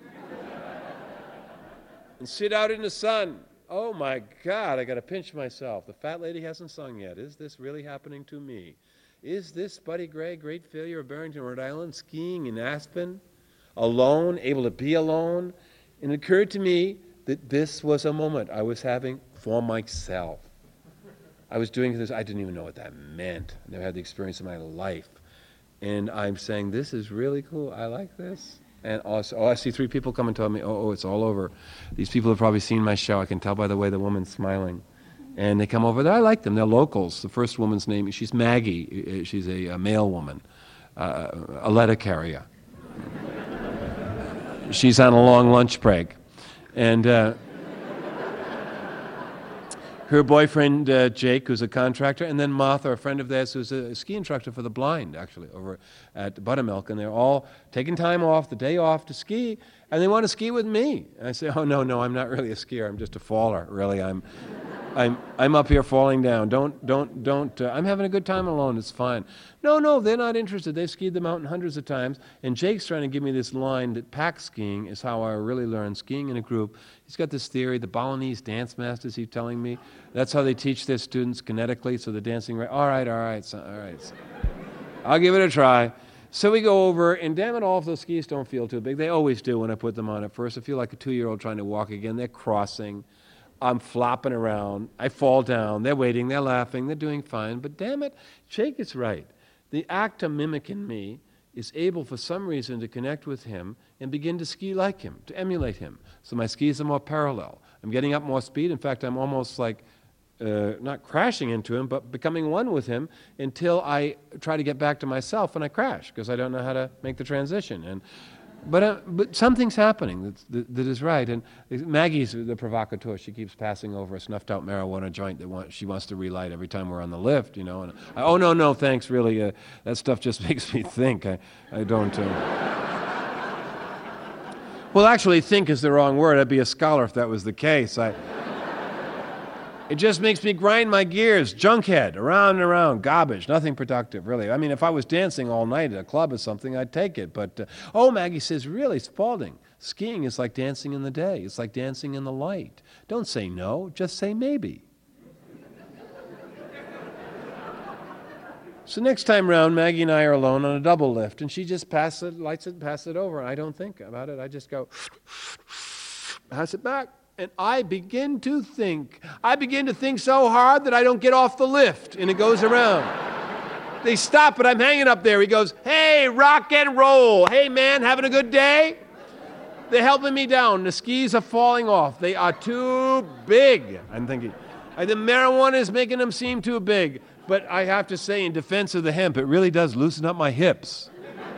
And sit out in the sun. Oh, my God, I got to pinch myself. The fat lady hasn't sung yet. Is this really happening to me? Is this Buddy Gray, great failure of Barrington, Rhode Island, skiing in Aspen, alone, able to be alone? And it occurred to me that this was a moment I was having for myself. I was doing this, I didn't even know what that meant. I never had the experience of my life. And I'm saying, this is really cool. I like this. And also, I see 3 people come and tell me, it's all over. These people have probably seen my show. I can tell by the way the woman's smiling. And they come over there. I like them. They're locals. The first woman's name, she's Maggie. She's a male woman, a letter carrier. She's on a long lunch break. And her boyfriend, Jake, who's a contractor, and then Martha, a friend of theirs, who's a ski instructor for the blind, actually, over at Buttermilk. And they're all taking time off, the day off, to ski, and they want to ski with me. And I say, no, I'm not really a skier. I'm just a faller, really. I'm up here falling down. Don't. I'm having a good time alone. It's fine. No, they're not interested. They've skied the mountain hundreds of times. And Jake's trying to give me this line that pack skiing is how I really learned skiing in a group. He's got this theory. The Balinese dance masters, he's telling me, that's how they teach their students kinetically. So they're dancing right. All right. So, I'll give it a try. So we go over, and damn it all, if those skis don't feel too big. They always do when I put them on at first. I feel like a 2-year-old trying to walk again. They're crossing. I'm flopping around. I fall down. They're waiting. They're laughing. They're doing fine. But damn it, Jake is right. The actor mimicking me is able, for some reason, to connect with him and begin to ski like him, to emulate him. So my skis are more parallel. I'm getting up more speed. In fact, I'm almost like not crashing into him, but becoming one with him until I try to get back to myself and I crash because I don't know how to make the transition. But something's happening that is right. And Maggie's the provocateur. She keeps passing over a snuffed-out marijuana joint that she wants to relight every time we're on the lift, And oh, no, thanks, really. That stuff just makes me think. I don't... Well, actually, think is the wrong word. I'd be a scholar if that was the case. It just makes me grind my gears, junkhead, around and around, garbage, nothing productive, really. I mean, if I was dancing all night at a club or something, I'd take it. But, Maggie says, really, Spaulding, skiing is like dancing in the day. It's like dancing in the light. Don't say no, just say maybe. So next time round, Maggie and I are alone on a double lift, and she just lights it and passes it over. I don't think about it. I just go, pass it back. And I begin to think so hard that I don't get off the lift, and it goes around. They stop, but I'm hanging up there. He goes, hey, rock and roll. Hey, man, having a good day? They're helping me down. The skis are falling off. They are too big. I'm thinking, the marijuana is making them seem too big. But I have to say, in defense of the hemp, it really does loosen up my hips.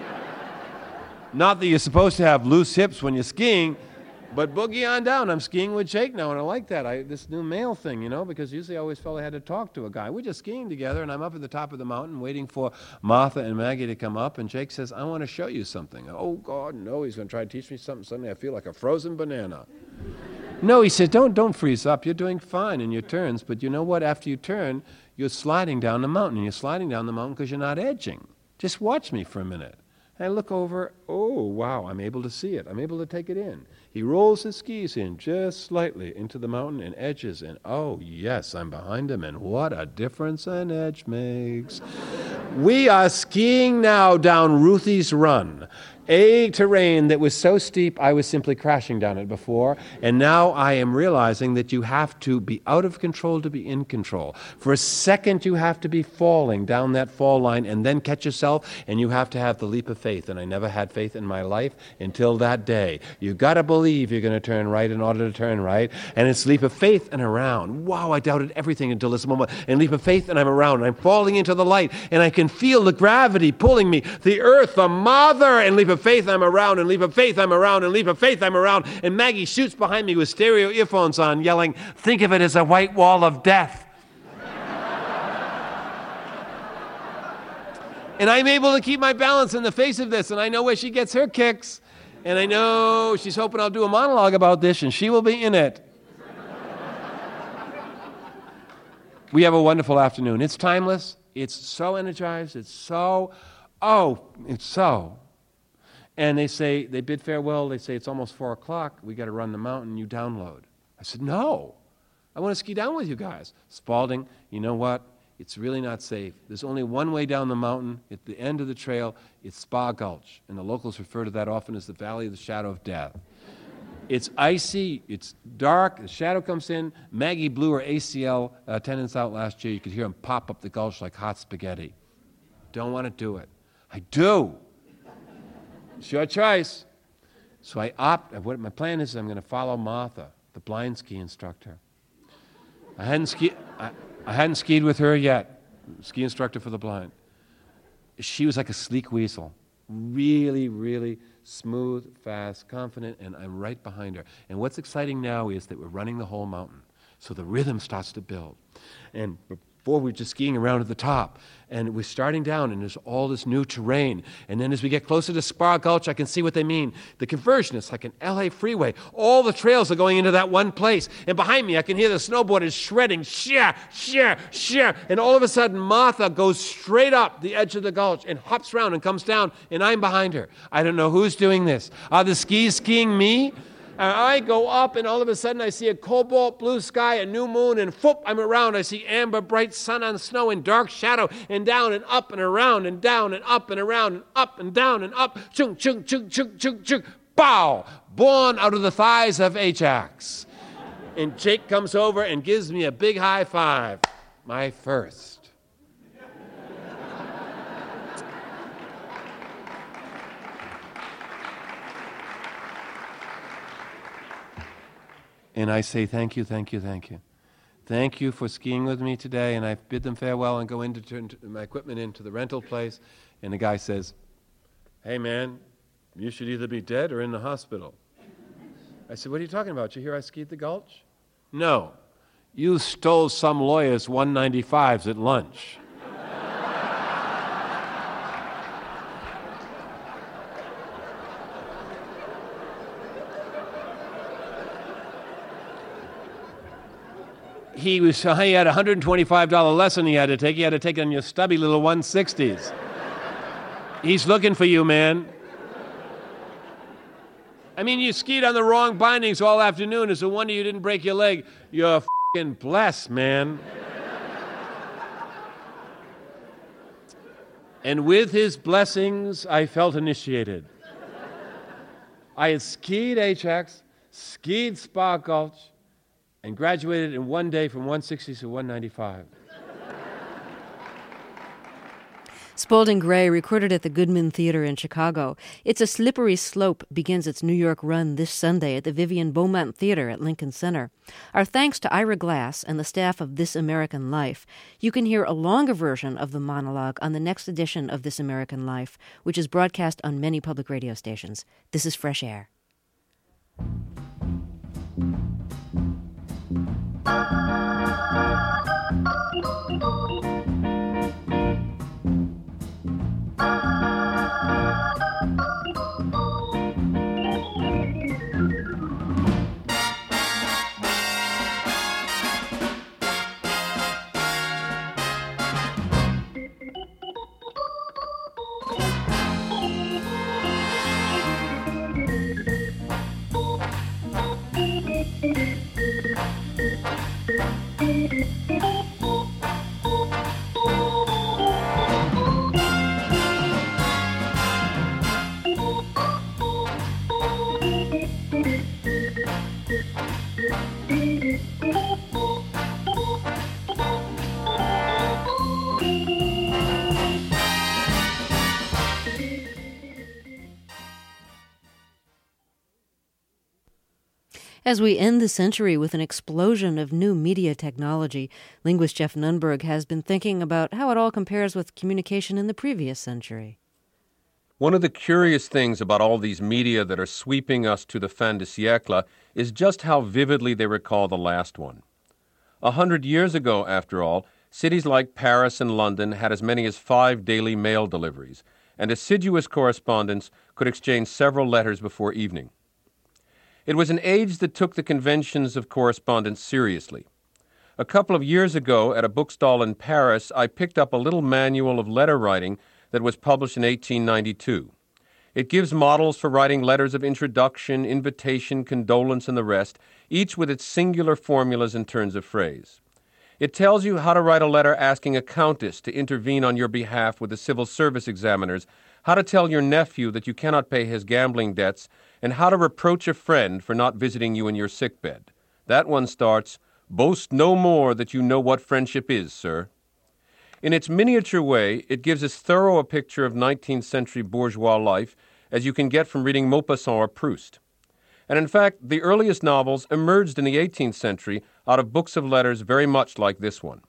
Not that you're supposed to have loose hips when you're skiing, but boogie on down. I'm skiing with Jake now, and I like that. This new male thing, because usually I always felt I had to talk to a guy. We're just skiing together, and I'm up at the top of the mountain waiting for Martha and Maggie to come up, and Jake says, I want to show you something. Oh, God, no, he's going to try to teach me something. Suddenly I feel like a frozen banana. No, he said, don't freeze up. You're doing fine in your turns, but you know what? After you turn, you're sliding down the mountain, and you're sliding down the mountain because you're not edging. Just watch me for a minute. I look over, oh, wow, I'm able to see it. I'm able to take it in. He rolls his skis in just slightly into the mountain and edges, and oh, yes, I'm behind him, and what a difference an edge makes. We are skiing now down Ruthie's Run, a terrain that was so steep I was simply crashing down it before, and now I am realizing that you have to be out of control to be in control. For a second you have to be falling down that fall line and then catch yourself, and you have to have the leap of faith, and I never had faith in my life until that day. You've got to believe you're going to turn right in order to turn right, and it's leap of faith and around. Wow, I doubted everything until this moment, and leap of faith and I'm around, and I'm falling into the light, and I can feel the gravity pulling me, the earth, the mother, and leap of faith I'm around, and leap of faith I'm around, and leap of faith I'm around, and Maggie shoots behind me with stereo earphones on, yelling, think of it as a white wall of death. And I'm able to keep my balance in the face of this, and I know where she gets her kicks, and I know she's hoping I'll do a monologue about this, and she will be in it. We have a wonderful afternoon. It's timeless. It's so energized. It's so. And they bid farewell. They say, it's almost 4 o'clock. We got to run the mountain. You download. I said, no. I want to ski down with you guys. Spaulding, you know what? It's really not safe. There's only one way down the mountain. At the end of the trail, it's Spa Gulch. And the locals refer to that often as the Valley of the Shadow of Death. It's icy. It's dark. The shadow comes in. Maggie blew her ACL tendons out last year. You could hear them pop up the gulch like hot spaghetti. Don't want to do it. I do. It's your choice. So what my plan is I'm going to follow Martha, the blind ski instructor. I hadn't skied with her yet, ski instructor for the blind. She was like a sleek weasel, really, really smooth, fast, confident, and I'm right behind her. And what's exciting now is that we're running the whole mountain, so the rhythm starts to build. And before we were just skiing around at the top. And we're starting down, and there's all this new terrain. And then as we get closer to Spa Gulch, I can see what they mean. The conversion is like an LA freeway. All the trails are going into that one place. And behind me, I can hear the snowboarders shredding, sheer, sheer, sheer. And all of a sudden, Martha goes straight up the edge of the gulch and hops around and comes down, and I'm behind her. I don't know who's doing this. Are the skis skiing me? I go up, and all of a sudden I see a cobalt blue sky, a new moon, and whoop, I'm around. I see amber, bright sun on snow and dark shadow, and down and up and around and down and up and around and up and down and up. Chung, chung, chung, chung, chung, chung. Bow! Born out of the thighs of Ajax. And Jake comes over and gives me a big high five. My first. And I say, thank you, thank you, thank you. Thank you for skiing with me today. And I bid them farewell and go in to turn my equipment into the rental place. And the guy says, hey, man, you should either be dead or in the hospital. I said, what are you talking about? You hear I skied the Gulch? No. You stole some lawyer's 195s at lunch. He had a $125 lesson he had to take. He had to take it on your stubby little 160s. He's looking for you, man. I mean, you skied on the wrong bindings all afternoon. It's a wonder you didn't break your leg. You're f***ing blessed, man. And with his blessings, I felt initiated. I had skied Ajax, skied Spa Gulch, and graduated in one day from 160 to 195. Spalding Gray recorded at the Goodman Theater in Chicago. It's a Slippery Slope begins its New York run this Sunday at the Vivian Beaumont Theater at Lincoln Center. Our thanks to Ira Glass and the staff of This American Life. You can hear a longer version of the monologue on the next edition of This American Life, which is broadcast on many public radio stations. This is Fresh Air. As we end the century with an explosion of new media technology, linguist Jeff Nunberg has been thinking about how it all compares with communication in the previous century. One of the curious things about all these media that are sweeping us to the fin de siècle is just how vividly they recall the last one. 100 years ago, after all, cities like Paris and London had as many as 5 daily mail deliveries, and assiduous correspondents could exchange several letters before evening. It was an age that took the conventions of correspondence seriously. A couple of years ago, at a bookstall in Paris, I picked up a little manual of letter writing that was published in 1892. It gives models for writing letters of introduction, invitation, condolence, and the rest, each with its singular formulas and turns of phrase. It tells you how to write a letter asking a countess to intervene on your behalf with the civil service examiners, how to tell your nephew that you cannot pay his gambling debts, and how to reproach a friend for not visiting you in your sickbed. That one starts, "Boast no more that you know what friendship is, sir." In its miniature way, it gives as thorough a picture of 19th century bourgeois life as you can get from reading Maupassant or Proust. And in fact, the earliest novels emerged in the 18th century out of books of letters very much like this one.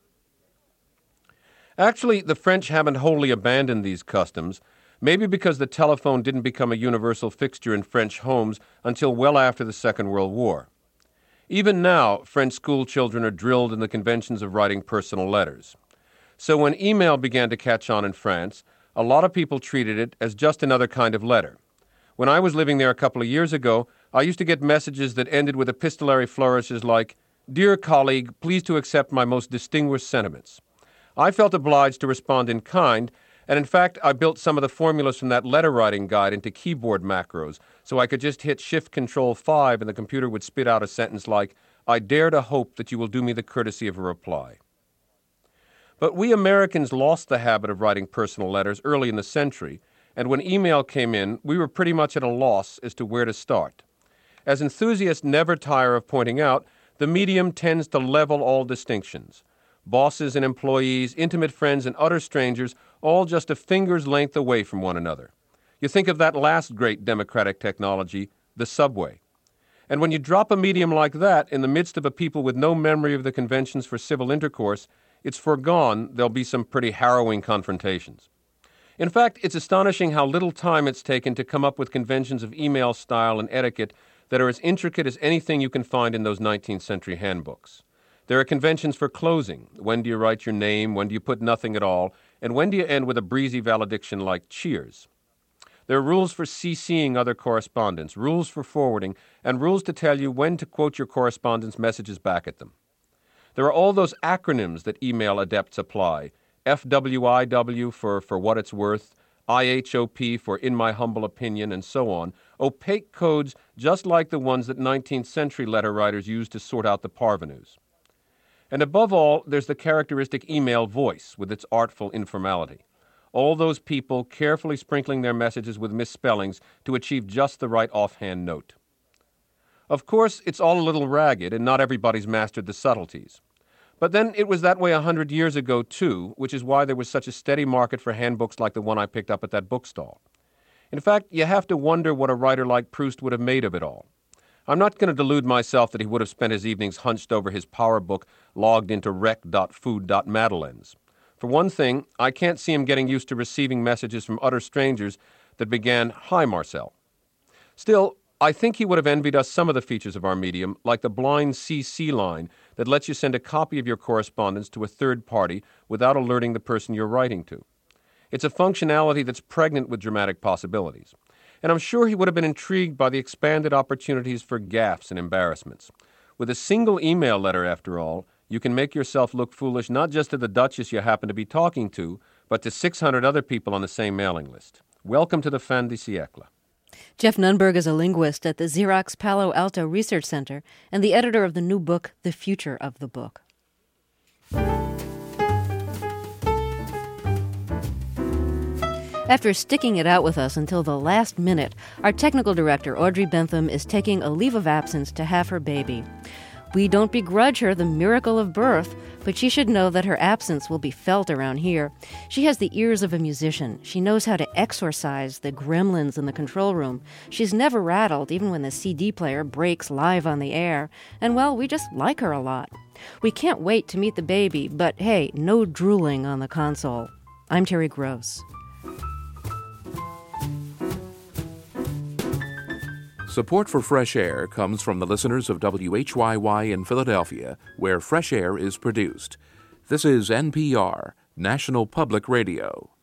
Actually, the French haven't wholly abandoned these customs, maybe because the telephone didn't become a universal fixture in French homes until well after the Second World War. Even now, French school children are drilled in the conventions of writing personal letters. So when email began to catch on in France, a lot of people treated it as just another kind of letter. When I was living there a couple of years ago, I used to get messages that ended with epistolary flourishes like, "Dear colleague, please to accept my most distinguished sentiments." I felt obliged to respond in kind, and in fact, I built some of the formulas from that letter-writing guide into keyboard macros, so I could just hit Shift-Control-5 and the computer would spit out a sentence like, "I dare to hope that you will do me the courtesy of a reply." But we Americans lost the habit of writing personal letters early in the century, and when email came in, we were pretty much at a loss as to where to start. As enthusiasts never tire of pointing out, the medium tends to level all distinctions. Bosses and employees, intimate friends and utter strangers, all just a finger's length away from one another. You think of that last great democratic technology, the subway. And when you drop a medium like that in the midst of a people with no memory of the conventions for civil intercourse, it's foregone there'll be some pretty harrowing confrontations. In fact, it's astonishing how little time it's taken to come up with conventions of email style and etiquette that are as intricate as anything you can find in those 19th century handbooks. There are conventions for closing. When do you write your name? When do you put nothing at all? And when do you end with a breezy valediction like cheers? There are rules for CCing other correspondents, rules for forwarding, and rules to tell you when to quote your correspondent's messages back at them. There are all those acronyms that email adepts apply. FWIW for what it's worth, IHOP for in my humble opinion, and so on. Opaque codes just like the ones that 19th century letter writers used to sort out the parvenus. And above all, there's the characteristic email voice with its artful informality. All those people carefully sprinkling their messages with misspellings to achieve just the right offhand note. Of course, it's all a little ragged, and not everybody's mastered the subtleties. But then it was that way 100 years ago, too, which is why there was such a steady market for handbooks like the one I picked up at that bookstall. In fact, you have to wonder what a writer like Proust would have made of it all. I'm not going to delude myself that he would have spent his evenings hunched over his power book logged into rec.food.madeleines. For one thing, I can't see him getting used to receiving messages from utter strangers that began, "Hi, Marcel." Still, I think he would have envied us some of the features of our medium, like the blind CC line that lets you send a copy of your correspondence to a third party without alerting the person you're writing to. It's a functionality that's pregnant with dramatic possibilities. And I'm sure he would have been intrigued by the expanded opportunities for gaffes and embarrassments. With a single email letter, after all, you can make yourself look foolish not just to the Duchess you happen to be talking to, but to 600 other people on the same mailing list. Welcome to the fin de siècle. Jeff Nunberg is a linguist at the Xerox Palo Alto Research Center and the editor of the new book, The Future of the Book. After sticking it out with us until the last minute, our technical director, Audrey Bentham, is taking a leave of absence to have her baby. We don't begrudge her the miracle of birth, but she should know that her absence will be felt around here. She has the ears of a musician. She knows how to exorcise the gremlins in the control room. She's never rattled, even when the CD player breaks live on the air. And, well, we just like her a lot. We can't wait to meet the baby, but hey, no drooling on the console. I'm Terry Gross. Support for Fresh Air comes from the listeners of WHYY in Philadelphia, where Fresh Air is produced. This is NPR, National Public Radio.